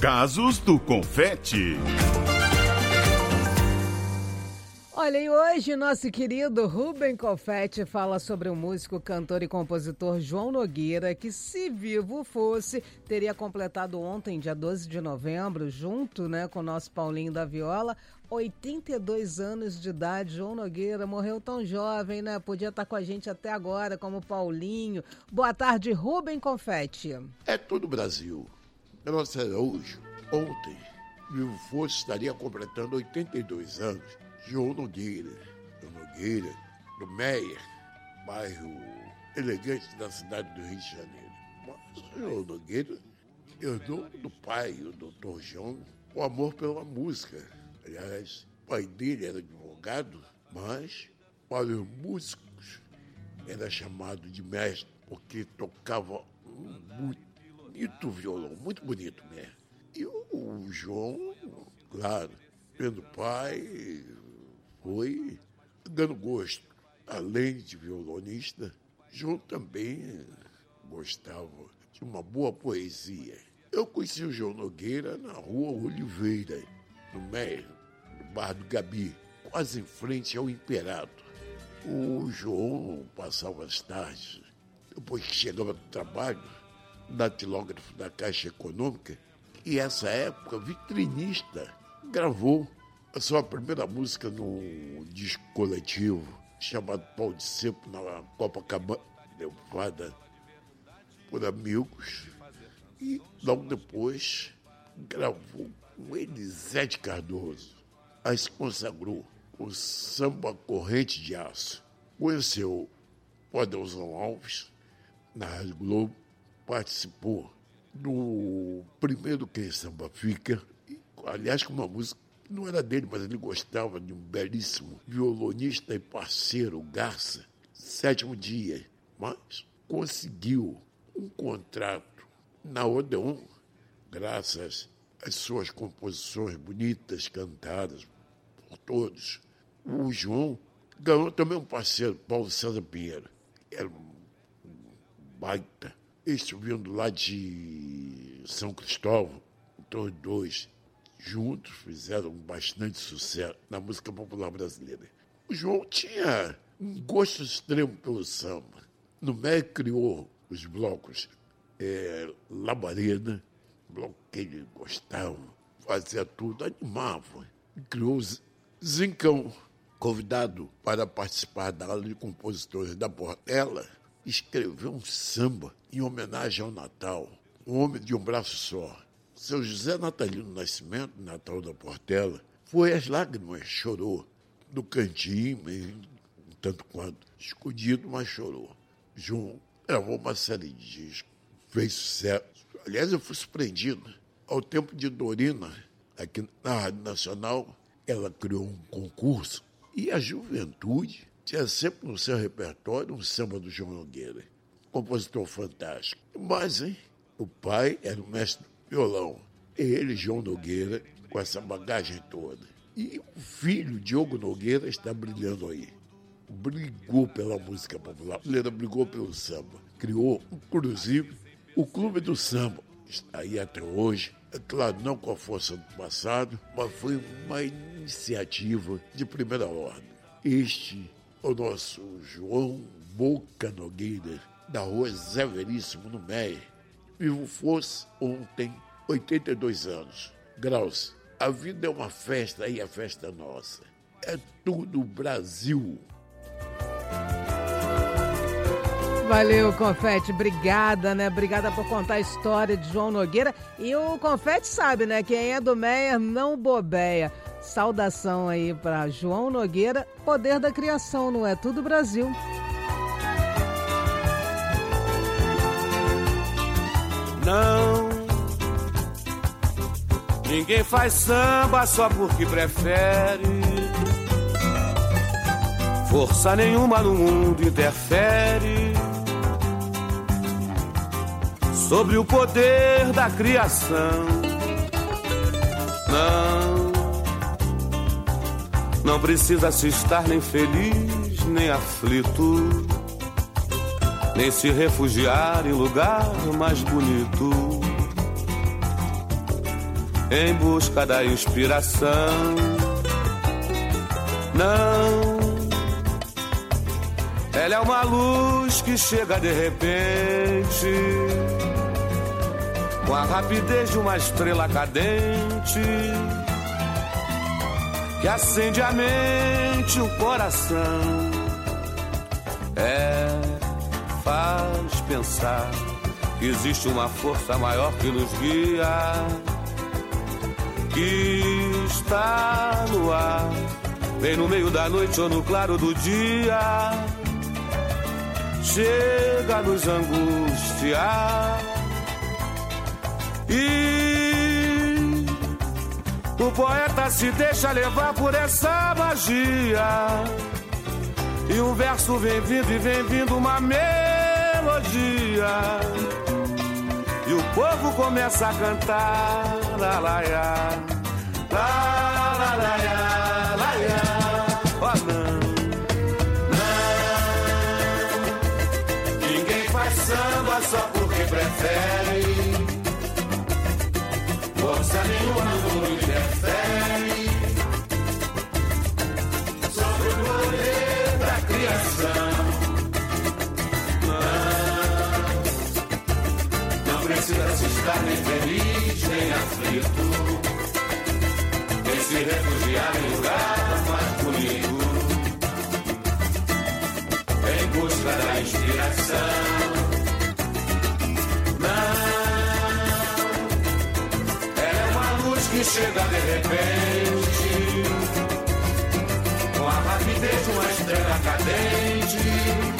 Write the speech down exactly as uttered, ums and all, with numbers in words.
Casos do Confete. Olha, e hoje nosso querido Rubem Confete fala sobre o músico, cantor e compositor João Nogueira, que, se vivo fosse, teria completado ontem, dia doze de novembro, junto, né, com o nosso Paulinho da Viola, oitenta e dois anos de idade. João Nogueira morreu tão jovem, né? Podia estar com a gente até agora, como Paulinho. Boa tarde, Rubem Confete. É todo o Brasil. Nossa Araújo, ontem, vivo fosse, estaria completando oitenta e dois anos. João Nogueira, João Nogueira, do Meier, bairro elegante da cidade do Rio de Janeiro. Mas João Nogueira herdou do pai, o doutor João, o amor pela música. Aliás, o pai dele era advogado, mas para os músicos era chamado de mestre, porque tocava um bonito violão, muito bonito mesmo. E o João, claro, pelo pai, foi dando gosto. Além de violonista, João também gostava de uma boa poesia. Eu conheci o João Nogueira na Rua Oliveira, no Meier, no Bar do Gabi, quase em frente ao Imperato. O João passava as tardes, depois que chegava do trabalho, datilógrafo da Caixa Econômica, e essa época, vitrinista, gravou a sua primeira música num disco coletivo chamado Pau de Cepo, na Copacabana, levada por amigos, e logo depois gravou com Elisete Cardoso. Aí se consagrou o samba Corrente de Aço. Conheceu o Adelson Alves na Rádio Globo, participou do primeiro Que Samba Fica, e, aliás, com uma música que não era dele, mas ele gostava de um belíssimo violonista e parceiro, Garça, Sétimo Dia, mas conseguiu um contrato na Odeon, graças às suas composições bonitas, cantadas por todos. O João ganhou também um parceiro, Paulo César Pinheiro, era um baita. Este vindo lá de São Cristóvão, então os dois juntos fizeram bastante sucesso na música popular brasileira. O João tinha um gosto extremo pelo samba. No Meier criou os blocos é, Labareda, bloco que ele gostava, fazia tudo, animava. Criou o Zincão, convidado para participar da aula de compositores da Portela, escreveu um samba em homenagem ao Natal, um homem de um braço só. Seu José Natalino Nascimento, Natal da Portela, foi às lágrimas, chorou. No cantinho, um tanto quanto escondido, mas chorou. João gravou uma série de discos, fez sucesso. Aliás, eu fui surpreendido. Ao tempo de Dorina, aqui na Rádio Nacional, ela criou um concurso e a juventude tinha sempre no seu repertório um samba do João Nogueira, compositor fantástico. Mas, hein, o pai era o mestre do violão. Ele, João Nogueira, com essa bagagem toda. E o filho, Diogo Nogueira, está brilhando aí. Brigou pela música popular, ele brigou pelo samba. Criou, inclusive, o Clube do Samba, que está aí até hoje. É claro, não com a força do passado, mas foi uma iniciativa de primeira ordem. Este é o nosso João Boca Nogueira, da Rua Zé Veríssimo, no Meier. Vivo fosse ontem, oitenta e dois anos. Graus, a vida é uma festa e a festa é nossa. É tudo Brasil. Valeu, Confete, obrigada, né? Obrigada por contar a história de João Nogueira. E o Confete sabe, né? Quem é do Meier não bobeia. Saudação aí para João Nogueira, poder da criação, não é tudo Brasil. Não, ninguém faz samba só porque prefere. Força nenhuma no mundo interfere sobre o poder da criação. Não, não precisa se estar nem feliz, nem aflito, nem se refugiar em lugar mais bonito. em busca da inspiração. Não, ela é uma luz que chega de repente, com a rapidez de uma estrela cadente, que acende a mente, o coração. É, faz pensar que existe uma força maior que nos guia, que está no ar, vem no meio da noite ou no claro do dia, chega a nos angustiar. E o poeta se deixa levar por essa magia, e um verso vem vindo e vem vindo uma melodia, e o povo começa a cantar la la ya, la la la ya, la ya. Oh não, não, ninguém faz samba só porque prefere, força nenhuma não interfere sobre o poder da criação. Não, não precisa se estar nem feliz nem aflito, nem se refugiar em lugar mais bonito, em busca da inspiração. Que chega de repente, com a rapidez de uma estrela cadente,